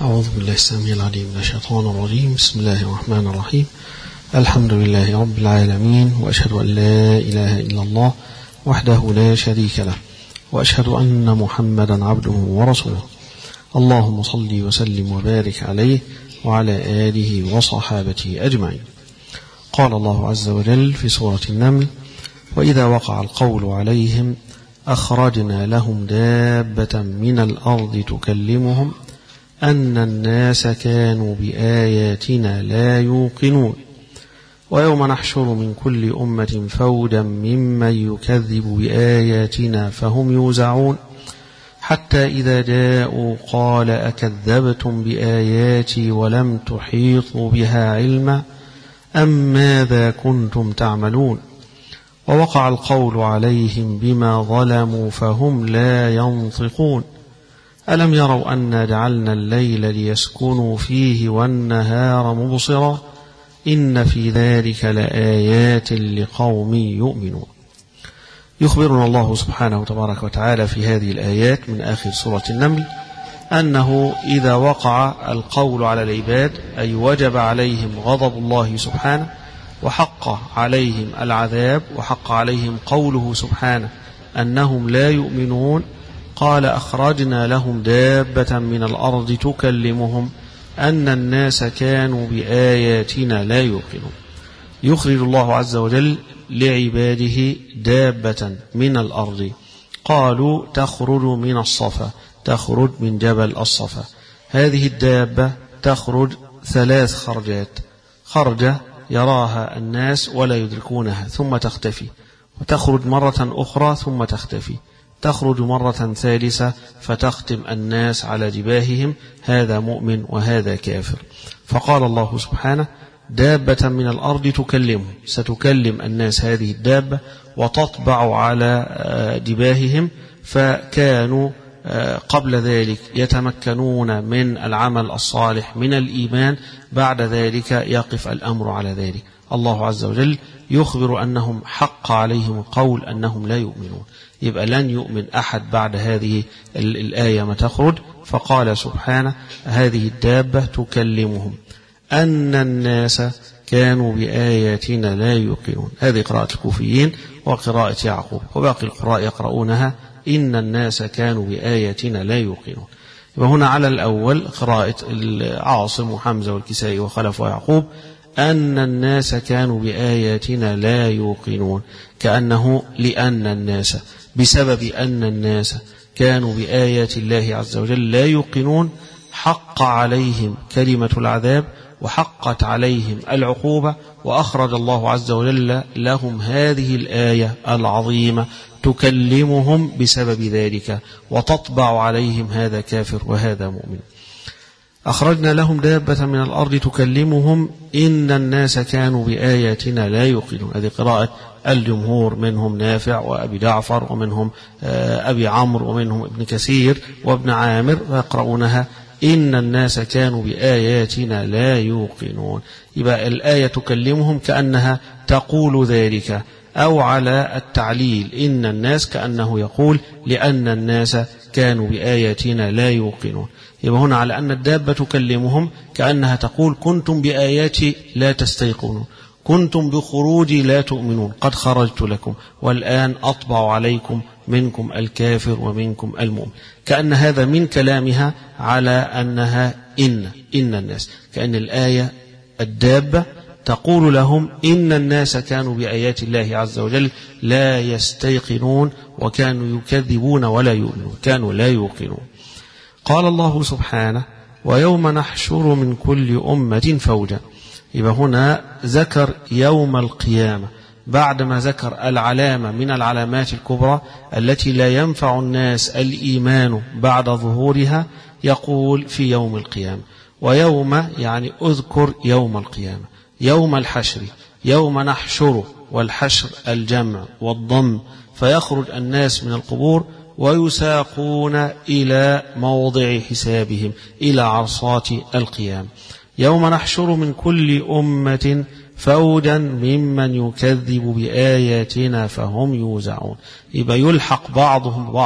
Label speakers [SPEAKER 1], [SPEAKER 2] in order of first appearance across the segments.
[SPEAKER 1] أعوذ بالله السميع العليم من الشيطان الرجيم. بسم الله الرحمن الرحيم. الحمد لله رب العالمين، وأشهد أن لا إله إلا الله وحده لا شريك له، وأشهد أن محمدا عبده ورسوله. اللهم صل وسلم وبارك عليه وعلى آله وصحابته أجمعين. قال الله عز وجل في سورة النمل: وإذا وقع القول عليهم أخرجنا لهم دابة من الأرض تكلمهم أن الناس كانوا بآياتنا لا يوقنون ويوم نحشر من كل أمة فوجا ممن يكذب بآياتنا فهم يوزعون حتى إذا جاءوا قال أكذبتم بآياتي ولم تحيطوا بها علما أم ماذا كنتم تعملون ووقع القول عليهم بما ظلموا فهم لا ينطقون ألم يروا أنا جعلنا الليل ليسكنوا فيه والنهار مبصرا إن في ذلك لآيات لقوم يؤمنون. يخبرنا الله سبحانه تبارك وتعالى في هذه الآيات من آخر سورة النمل أنه إذا وقع القول على العباد أي وجب عليهم غضب الله سبحانه وحق عليهم العذاب وحق عليهم قوله سبحانه أنهم لا يؤمنون، قال أخرجنا لهم دابة من الأرض تكلمهم أن الناس كانوا بآياتنا لا يوقنون. يخرج الله عز وجل لعباده دابة من الأرض، قالوا تخرج من الصفا، تخرج من جبل الصفا. هذه الدابة تخرج 3 خرجات: خرجة يراها الناس ولا يدركونها ثم تختفي، وتخرج مرة أخرى ثم تختفي، تخرج مرة ثالثة فتختم الناس على جباههم، هذا مؤمن وهذا كافر. فقال الله سبحانه: دابة من الأرض تكلمهم، ستكلم الناس هذه الدابة وتطبع على جباههم، فكانوا قبل ذلك يتمكنون من العمل الصالح من الإيمان، بعد ذلك يقف الأمر على ذلك. الله عز وجل يخبر أنهم حق عليهم القول أنهم لا يؤمنون، يبقى لن يؤمن أحد بعد هذه الآية ما تخرج. فقال سبحانه: هذه الدابة تكلمهم أن الناس كانوا بآياتنا لا يوقنون. هذه قراءة الكوفيين وقراءة يعقوب، وباقي القراء يقرؤونها إن الناس كانوا بآياتنا لا يوقنون. يبقى هنا على الأول قراءة عاصم وحمزة والكسائي وخلف ويعقوب أن الناس كانوا بآياتنا لا يوقنون، كأنه لأن الناس، بسبب أن الناس كانوا بآيات الله عز وجل لا يوقنون، حق عليهم كلمة العذاب وحقت عليهم العقوبة، وأخرج الله عز وجل لهم هذه الآية العظيمة تكلمهم بسبب ذلك وتطبع عليهم، هذا كافر وهذا مؤمن. أخرجنا لهم دابة من الأرض تكلمهم إن الناس كانوا بآياتنا لا يوقنون. هذه قراءة الجمهور، منهم نافع وأبي جعفر ومنهم أبي عمرو ومنهم ابن كثير وابن عامر، ويقرؤونها إن الناس كانوا بآياتنا لا يوقنون. يبقى الآية تكلمهم كأنها تقول ذلك، أو على التعليل إن الناس كأنه يقول لأن الناس كانوا بآياتنا لا يوقنون. يبقى هنا على أن الدابة تكلمهم كأنها تقول كنتم بآياتي لا تستيقنون، كنتم بخروجي لا تؤمنون، قد خرجت لكم والآن أطبع عليكم منكم الكافر ومنكم المؤمن. كأن هذا من كلامها على أنها إن الناس، كأن الآية الدابة تقول لهم إن الناس كانوا بآيات الله عز وجل لا يستيقنون وكانوا يكذبون ولا يؤمنون، كانوا لا يوقنون. قال الله سبحانه: ويوم نحشر من كل أمة فوجا. يبقى هنا ذكر يوم القيامة بعدما ذكر العلامة من العلامات الكبرى التي لا ينفع الناس الإيمان بعد ظهورها، يقول في يوم القيامة. ويوم يعني أذكر يوم القيامة، يوم الحشر، يوم نحشر، والحشر الجمع والضم، فيخرج الناس من القبور ويساقون إلى موضع حسابهم، إلى عرصات القيام. يوم نحشر من كل أمة فوجا ممن يكذب بآياتنا فهم يوزعون. يبقى يلحق بعضهم بعض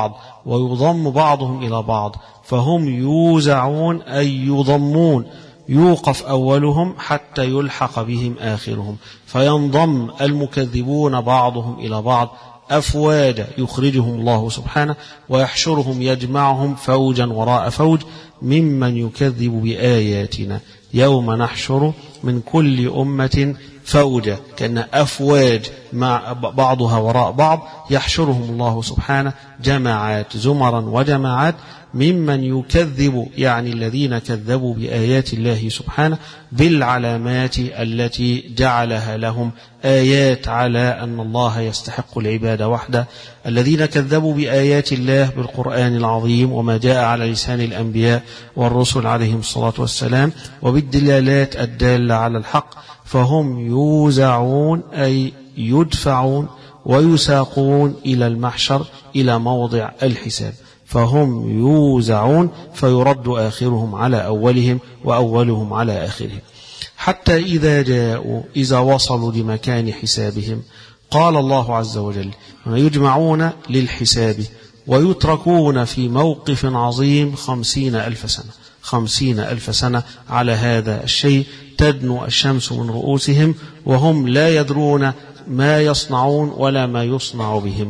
[SPEAKER 1] ويضم بعضهم إلى بعض، فهم يوزعون أي يضمون، يوقف أولهم حتى يلحق بهم آخرهم، فينضم المكذبون بعضهم إلى بعض أفواجا يخرجهم الله سبحانه ويحشرهم يجمعهم فوجا وراء فوج ممن يكذب بآياتنا يوم نحشر من كل أمة فوجا، كأن أفواج مع بعضها وراء بعض يحشرهم الله سبحانه جماعات زمرا وجماعات ممن يكذب، يعني الذين كذبوا بآيات الله سبحانه بالعلامات التي جعلها لهم آيات على أن الله يستحق العبادة وحده، الذين كذبوا بآيات الله بالقرآن العظيم وما جاء على لسان الأنبياء والرسل عليهم الصلاة والسلام وبالدلالات الدالة على الحق، فهم يوزعون أي يدفعون ويساقون إلى المحشر إلى موضع الحساب، فهم يوزعون فيرد آخرهم على أولهم وأولهم على آخرهم، حتى إذا جاءوا إذا وصلوا لمكان حسابهم قال الله عز وجل يجمعون للحساب ويتركون في موقف عظيم 50,000 سنة 50,000 سنة على هذا الشيء، تدنو الشمس من رؤوسهم وهم لا يدرون ما يصنعون ولا ما يصنع بهم،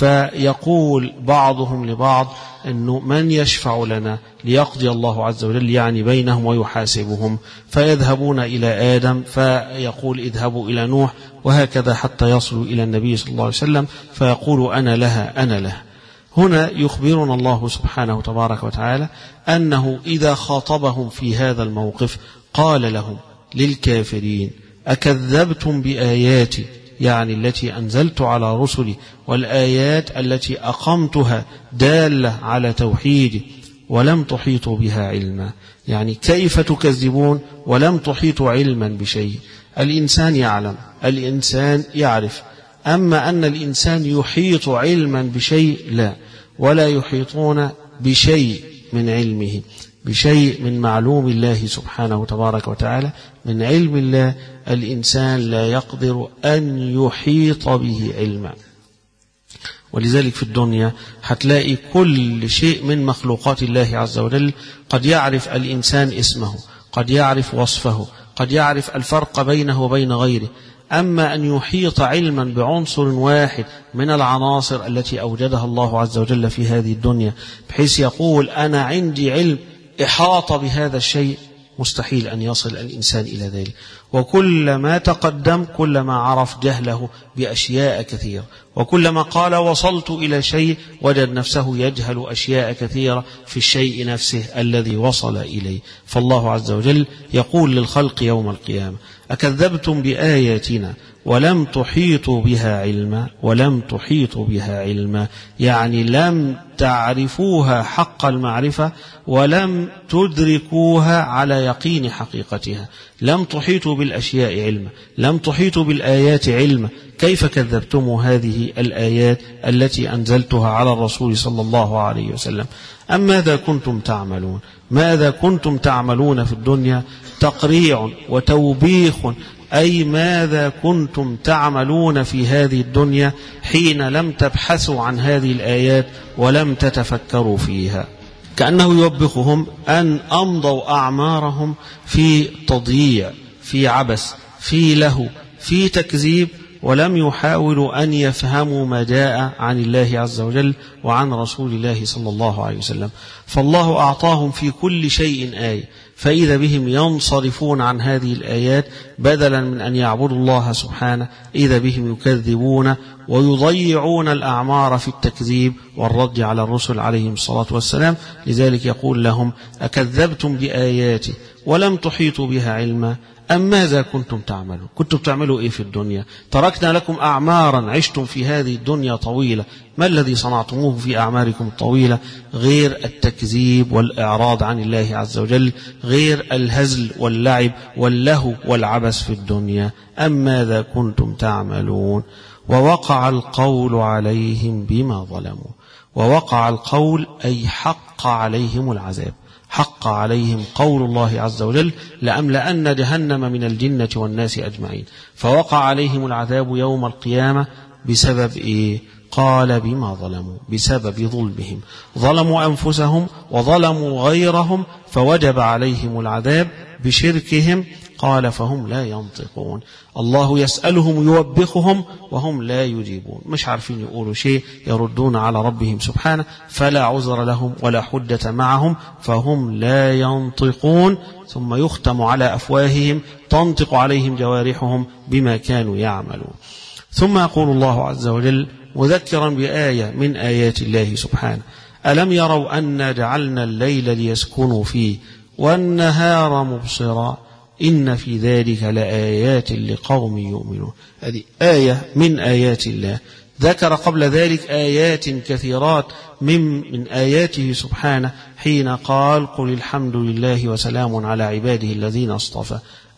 [SPEAKER 1] فيقول بعضهم لبعض أنه من يشفع لنا ليقضي الله عز وجل يعني بينهم ويحاسبهم، فيذهبون إلى آدم فيقول اذهبوا إلى نوح، وهكذا حتى يصلوا إلى النبي صلى الله عليه وسلم فيقول أنا لها أنا لها. هنا يخبرنا الله سبحانه تبارك وتعالى أنه إذا خاطبهم في هذا الموقف قال لهم للكافرين أكذبتم بآياتي، يعني التي أنزلت على رسلي والآيات التي أقمتها دالة على توحيدي ولم تحيطوا بها علما، يعني كيف تكذبون ولم تحيطوا علما بشيء؟ الإنسان يعلم، الإنسان يعرف، أما أن الإنسان يحيط علما بشيء لا، ولا يحيطون بشيء من علمه، بشيء من معلوم الله سبحانه تبارك وتعالى من علم الله، الإنسان لا يقدر أن يحيط به علما. ولذلك في الدنيا هتلاقي كل شيء من مخلوقات الله عز وجل قد يعرف الإنسان اسمه، قد يعرف وصفه، قد يعرف الفرق بينه وبين غيره، أما أن يحيط علما بعنصر واحد من العناصر التي أوجدها الله عز وجل في هذه الدنيا بحيث يقول أنا عندي علم إحاط بهذا الشيء، مستحيل أن يصل الإنسان إلى ذلك. وكلما تقدم كلما عرف جهله بأشياء كثيرة، وكلما قال وصلت إلى شيء وجد نفسه يجهل أشياء كثيرة في الشيء نفسه الذي وصل إليه. فالله عز وجل يقول للخلق يوم القيامة أكذبتم بآياتنا ولم تحيطوا بها علما، ولم تحيطوا بها علما يعني لم تعرفوها حق المعرفة ولم تدركوها على يقين حقيقتها، لم تحيطوا بالأشياء علما، لم تحيطوا بالآيات علما، كيف كذبتم هذه الآيات التي أنزلتها على الرسول صلى الله عليه وسلم؟ أم ماذا كنتم تعملون؟ ماذا كنتم تعملون في الدنيا؟ تقريع وتوبيخ، أي ماذا كنتم تعملون في هذه الدنيا حين لم تبحثوا عن هذه الآيات ولم تتفكروا فيها؟ كأنه يوبخهم أن أمضوا أعمارهم في تضييع، في عبث، في لهو، في تكذيب، ولم يحاولوا أن يفهموا ما جاء عن الله عز وجل وعن رسول الله صلى الله عليه وسلم. فالله أعطاهم في كل شيء آية، فإذا بهم ينصرفون عن هذه الآيات بدلا من أن يعبدوا الله سبحانه، إذا بهم يكذبون ويضيعون الأعمار في التكذيب والرد على الرسل عليهم الصلاة والسلام. لذلك يقول لهم أكذبتم بآياتي ولم تحيطوا بها علما أم ماذا كنتم تعملون؟ كنتم تعملوا إيه في الدنيا؟ تركنا لكم أعمارا عشتم في هذه الدنيا طويلة، ما الذي صنعتموه في أعماركم الطويلة غير التكذيب والإعراض عن الله عز وجل، غير الهزل واللعب واللهو والعبث في الدنيا؟ أم ماذا كنتم تعملون؟ ووقع القول عليهم بما ظلموا. ووقع القول أي حق عليهم العذاب، حق عليهم قول الله عز وجل لأملأن جهنم من الجنة والناس أجمعين، فوقع عليهم العذاب يوم القيامة بسبب إيه؟ قال بما ظلموا، بسبب ظلمهم، ظلموا أنفسهم وظلموا غيرهم فوجب عليهم العذاب بشركهم. قال فهم لا ينطقون. الله يسألهم يوبخهم وهم لا يجيبون، مش عارفين يقولوا شيء، يردون على ربهم سبحانه، فلا عذر لهم ولا حجة معهم فهم لا ينطقون. ثم يختم على أفواههم تنطق عليهم جوارحهم بما كانوا يعملون. ثم يقول الله عز وجل مذكرا بآية من آيات الله سبحانه: ألم يروا أنا جعلنا الليل ليسكنوا فيه والنهار مبصرا إن في ذلك لآيات لقوم يؤمنون. هذه آية من آيات الله. ذكر قبل ذلك آيات كثيرات من آياته سبحانه حين قال: قل الحمد لله وسلام على عباده الذين اصطفى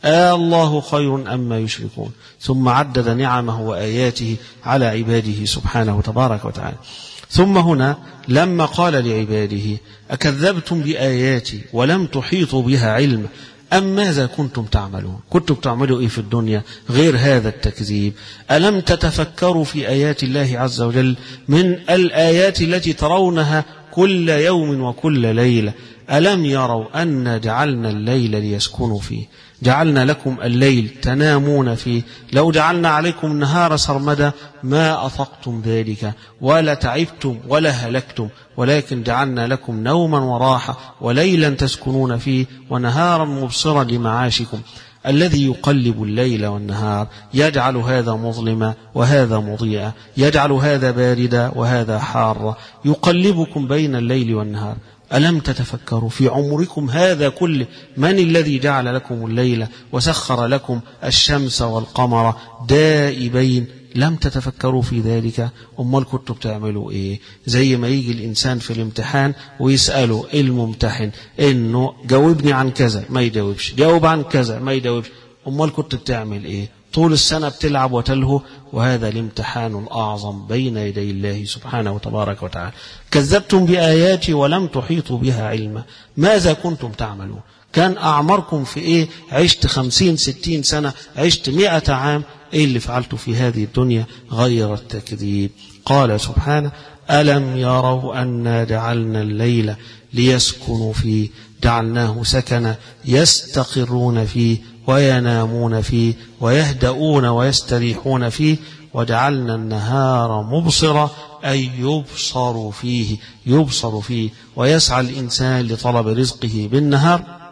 [SPEAKER 1] الله خير أما يشركون. ثم عدد نعمه وآياته على عباده سبحانه تبارك وتعالى. ثم هنا لما قال لعباده: أكذبتم بآياتي ولم تحيطوا بها علما أم ماذا كنتم تعملون؟ كنتم تعملوا إيه في الدنيا غير هذا التكذيب؟ ألم تتفكروا في آيات الله عز وجل من الآيات التي ترونها كل يوم وكل ليلة؟ ألم يروا أن جعلنا الليل ليسكنوا فيه، جعلنا لكم الليل تنامون فيه، لو جعلنا عليكم النهار سرمدا ما أطقتم ذلك ولا تعبتم ولا هلكتم، ولكن جعلنا لكم نوما وراحة وليلا تسكنون فيه ونهارا مبصرا لمعاشكم. الذي يقلب الليل والنهار، يجعل هذا مظلما وهذا مضيئا، يجعل هذا باردا وهذا حارا، يقلبكم بين الليل والنهار. ألم تتفكروا في عمركم هذا كله من الذي جعل لكم الليل وسخر لكم الشمس والقمر دائبين؟ لم تتفكروا في ذلك؟ أمال كنتوا بتعملوا إيه؟ زي ما يجي الإنسان في الامتحان ويسأله الممتحن إنه جاوبني عن كذا ما يجاوبش، جاوب عن كذا ما يجاوبش. أمال كنت بتعمل إيه؟ طول السنة بتلعب وتلهو، وهذا الامتحان الأعظم بين يدي الله سبحانه وتبارك وتعالى. كذبتم بآياتي ولم تحيطوا بها علما ماذا كنتم تعملون؟ كان أعماركم في إيه؟ عشت 50-60 سنة، عشت 100 عام، إيه اللي فعلته في هذه الدنيا غير التكذيب؟ قال سبحانه: ألم يروا أنا جعلنا الليل ليسكنوا فيه، جعلناه سكنا يستقرون فيه وينامون فيه ويهدؤون ويستريحون فيه، وجعلنا النهار مبصرا أي يبصر فيه ويسعى الإنسان لطلب رزقه بالنهار.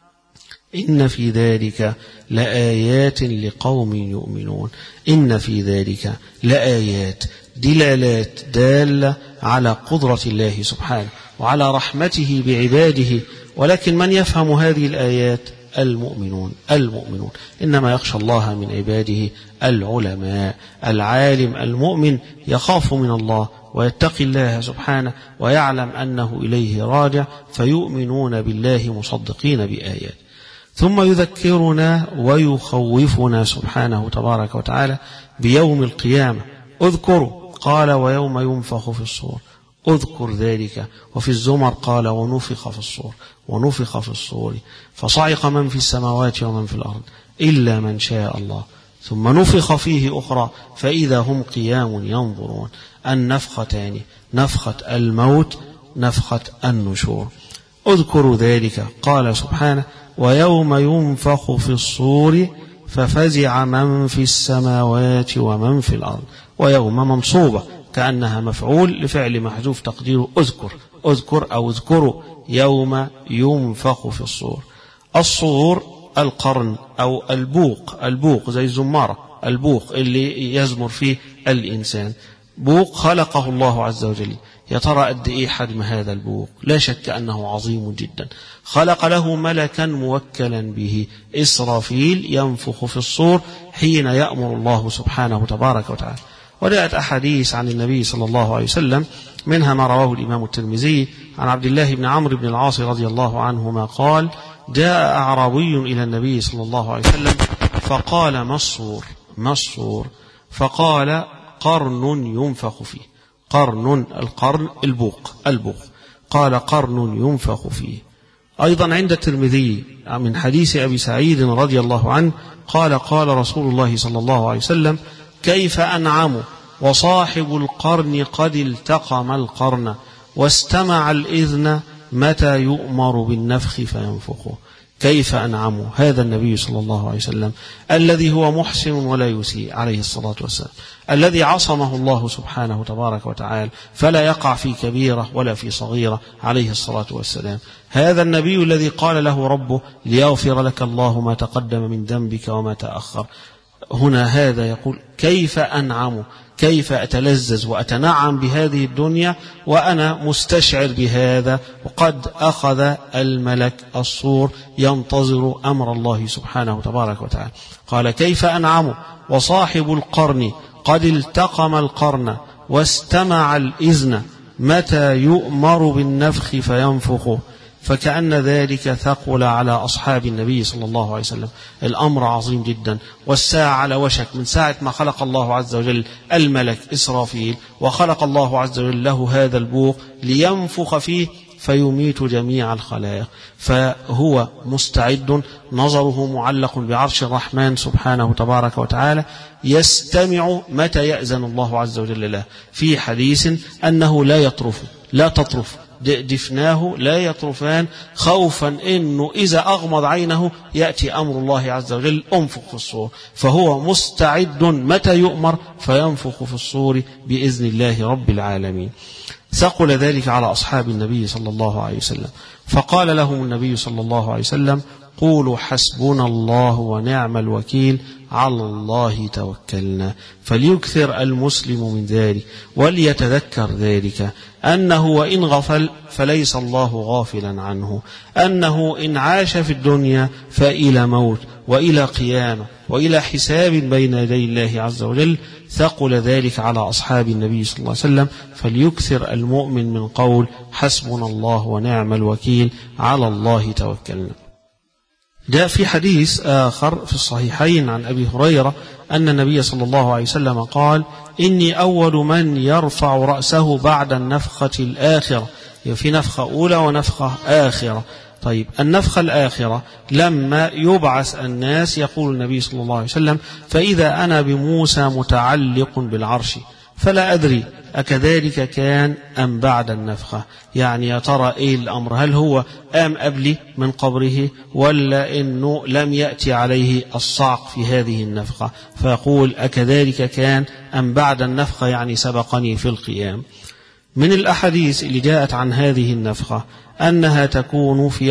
[SPEAKER 1] إن في ذلك لآيات لقوم يؤمنون. إن في ذلك لآيات، دلالات دالة على قدرة الله سبحانه وعلى رحمته بعباده، ولكن من يفهم هذه الآيات؟ المؤمنون. إنما يخشى الله من عباده العلماء. العالم المؤمن يخاف من الله ويتقي الله سبحانه ويعلم أنه إليه راجع، فيؤمنون بالله مصدقين بآيات. ثم يذكرنا ويخوفنا سبحانه تبارك وتعالى بيوم القيامة. اذكروا، قال: ويوم ينفخ في الصور، اذكر ذلك. وفي الزمر قال: ونفخ في الصور فصعق من في السماوات ومن في الأرض إلا من شاء الله ثم نفخ فيه أخرى فإذا هم قيام ينظرون. النفختان، نفخة الموت، نفخة النشور. اذكروا ذلك. قال سبحانه: ويوم ينفخ في الصور ففزع من في السماوات ومن في الأرض. ويوم منصوبة كأنها مفعول لفعل محذوف تقديره اذكر أو اذكروا يوم ينفخ في الصور. الصور القرن أو البوق زي الزمارة، البوق اللي يزمر فيه الإنسان. بوق خلقه الله عز وجل. يا ترى قد إيه حجم هذا البوق؟ لا شك أنه عظيم جدا. خلق له ملكا موكلا به إسرافيل ينفخ في الصور حين يأمر الله سبحانه تبارك وتعالى. وجاءت أحاديث عن النبي صلى الله عليه وسلم، منها ما رواه الإمام الترمذي عن عبد الله بن عمرو بن العاص رضي الله عنهما قال: جاء أعرابي إلى النبي صلى الله عليه وسلم فقال: ما الصور؟ فقال: قرن ينفخ فيه. القرن البوق. قال: قرن ينفخ فيه. أيضا عند الترمذي من حديث أبي سعيد رضي الله عنه قال: قال رسول الله صلى الله عليه وسلم: كيف أنعم وصاحب القرن قد التقم القرن واستمع الإذن متى يؤمر بالنفخ فينفخه. كيف أنعم هذا النبي صلى الله عليه وسلم الذي هو محسن ولا يسيء عليه الصلاة والسلام، الذي عصمه الله سبحانه تبارك وتعالى فلا يقع في كبيرة ولا في صغيرة عليه الصلاة والسلام. هذا النبي الذي قال له ربه ليغفر لك الله ما تقدم من ذنبك وما تأخر. هنا هذا يقول كيف أنعم، كيف أتلذذ وأتنعم بهذه الدنيا وأنا مستشعر بهذا، وقد أخذ الملك الصور ينتظر أمر الله سبحانه تبارك وتعالى. قال كيف أنعم وصاحب القرن قد التقم القرن واستمع الإذن متى يؤمر بالنفخ فينفخه. فكأن ذلك ثقل على أصحاب النبي صلى الله عليه وسلم. الأمر عظيم جدا، والساعة على وشك. من ساعة ما خلق الله عز وجل الملك إسرافيل وخلق الله عز وجل له هذا البوق لينفخ فيه فيميت جميع الخلائق، فهو مستعد، نظره معلق بعرش الرحمن سبحانه تبارك وتعالى، يستمع متى يأذن الله عز وجل له. في حديث أنه لا تطرف دفناه لا يطرفان، خوفا إنه إذا أغمض عينه يأتي أمر الله عز وجل أنفخ في الصور، فهو مستعد متى يؤمر فينفخ في الصور بإذن الله رب العالمين. ثقل ذلك على أصحاب النبي صلى الله عليه وسلم، فقال لهم النبي صلى الله عليه وسلم قولوا حسبنا الله ونعم الوكيل على الله توكلنا. فليكثر المسلم من ذلك وليتذكر ذلك، أنه وإن غفل فليس الله غافلا عنه، أنه إن عاش في الدنيا فإلى موت وإلى قيامة وإلى حساب بين يدي الله عز وجل. ثقل ذلك على أصحاب النبي صلى الله عليه وسلم، فليكثر المؤمن من قول حسبنا الله ونعم الوكيل على الله توكلنا. جاء في حديث آخر في الصحيحين عن أبي هريرة أن النبي صلى الله عليه وسلم قال إني أول من يرفع رأسه بعد النفخة الآخرة. في نفخة أولى ونفخة آخرة. طيب النفخة الآخرة لما يبعث الناس يقول النبي صلى الله عليه وسلم فإذا أنا بموسى متعلق بالعرش فلا أدري أكذلك كان أم بعد النفخة. يعني يا ترى إيه الأمر، هل هو قام قبلي من قبره ولا إنه لم يأتي عليه الصعق في هذه النفخة، فيقول أكذلك كان أم بعد النفخة، يعني سبقني في القيام. من الأحاديث اللي جاءت عن هذه النفخة أنها تكون في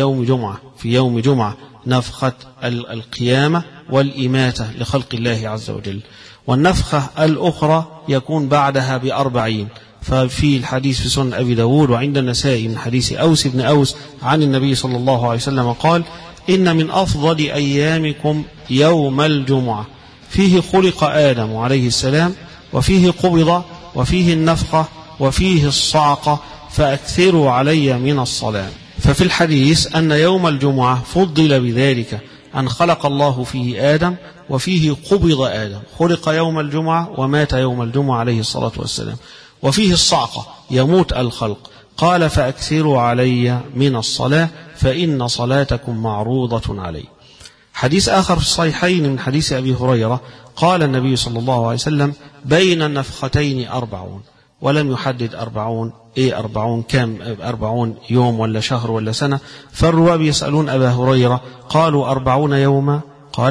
[SPEAKER 1] يوم جمعة نفخة القيامة والإماتة لخلق الله عز وجل، والنفخة الأخرى يكون بعدها ب40. ففي الحديث في سنن أبي داود وعند النسائي من حديث أوس بن أوس عن النبي صلى الله عليه وسلم قال إن من أفضل أيامكم يوم الجمعة فيه خلق آدم عليه السلام وفيه قبض وفيه النفخة وفيه الصعقة فأكثروا علي من الصلاة. ففي الحديث أن يوم الجمعة فضل بذلك أن خلق الله فيه آدم وفيه قبض آدم، خلق يوم الجمعة ومات يوم الجمعة عليه الصلاة والسلام، وفيه الصعقة يموت الخلق. قال فأكثروا علي من الصلاة فإن صلاتكم معروضة علي. حديث آخر في الصحيحين من حديث أبي هريرة قال النبي صلى الله عليه وسلم بين النفختين 40، ولم يحدد 40 40 كم، 40 يوم ولا شهر ولا سنة. فالرواة يسألون أبا هريرة قالوا 40 يوما، قال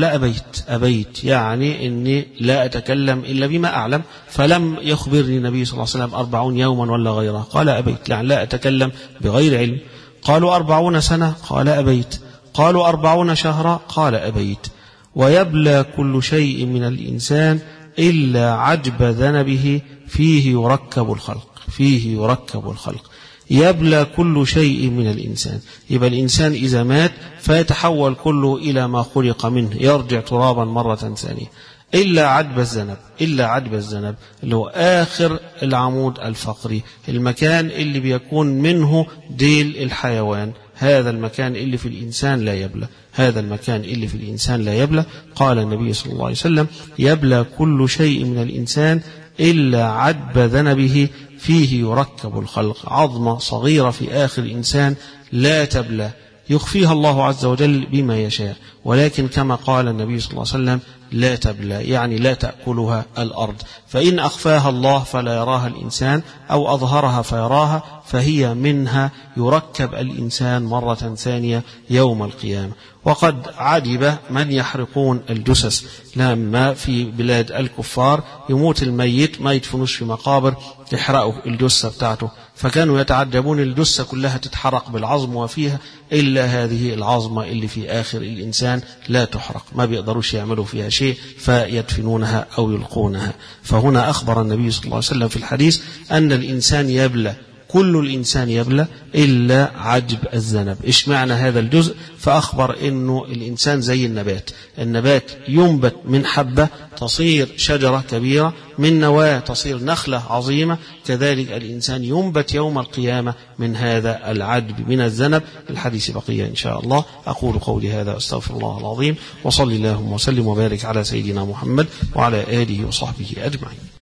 [SPEAKER 1] أبيت يعني إني لا أتكلم إلا بما أعلم، فلم يخبرني النبي صلى الله عليه وسلم 40 يوما ولا غيره، قال أبيت يعني لا أتكلم بغير علم. قالوا 40 سنة، قال أبيت. قالوا 40 شهرا، قال أبيت. ويبلى كل شيء من الإنسان إلا عجب ذنبه فيه يركب الخلق. يبلى كل شيء من الإنسان، يبقى الإنسان إذا مات فيتحول كله إلى ما خلق منه، يرجع ترابا مرة ثانية، إلا عجب الذنب اللي هو آخر العمود الفقري، المكان اللي بيكون منه ديل الحيوان، هذا المكان اللي في الإنسان لا يبلى. قال النبي صلى الله عليه وسلم يبلى كل شيء من الإنسان إلا عجب ذنبه فيه يركب الخلق. عظمة صغيرة في آخر الإنسان لا تبلى يخفيها الله عز وجل بما يشاء، ولكن كما قال النبي صلى الله عليه وسلم لا تبلى، يعني لا تأكلها الأرض، فإن أخفاها الله فلا يراها الإنسان أو أظهرها فيراها فهي منها يركب الإنسان مرة ثانية يوم القيامة. وقد عجب من يحرقون الجثث، لما في بلاد الكفار يموت الميت ما يدفنوش في مقابر، يحرقوا الجثة بتاعته، فكانوا يتعجبون الجثة كلها تتحرق بالعظم وفيها إلا هذه العظمة اللي في آخر الإنسان لا تحرق، ما بيقدروش يعملوا فيها شيء فيدفنونها أو يلقونها. فهنا أخبر النبي صلى الله عليه وسلم في الحديث أن الإنسان يبلى، كل الإنسان يبلى إلا عجب الذنب. إيش معنى هذا الجزء؟ فأخبر إنه الإنسان زي النبات ينبت من حبة تصير شجرة كبيرة، من نواة تصير نخلة عظيمة، كذلك الإنسان ينبت يوم القيامة من هذا العجب من الذنب. الحديث بقية إن شاء الله. أقول قولي هذا أستغفر الله العظيم، وصلي اللهم وسلم وبارك على سيدنا محمد وعلى آله وصحبه أجمعين.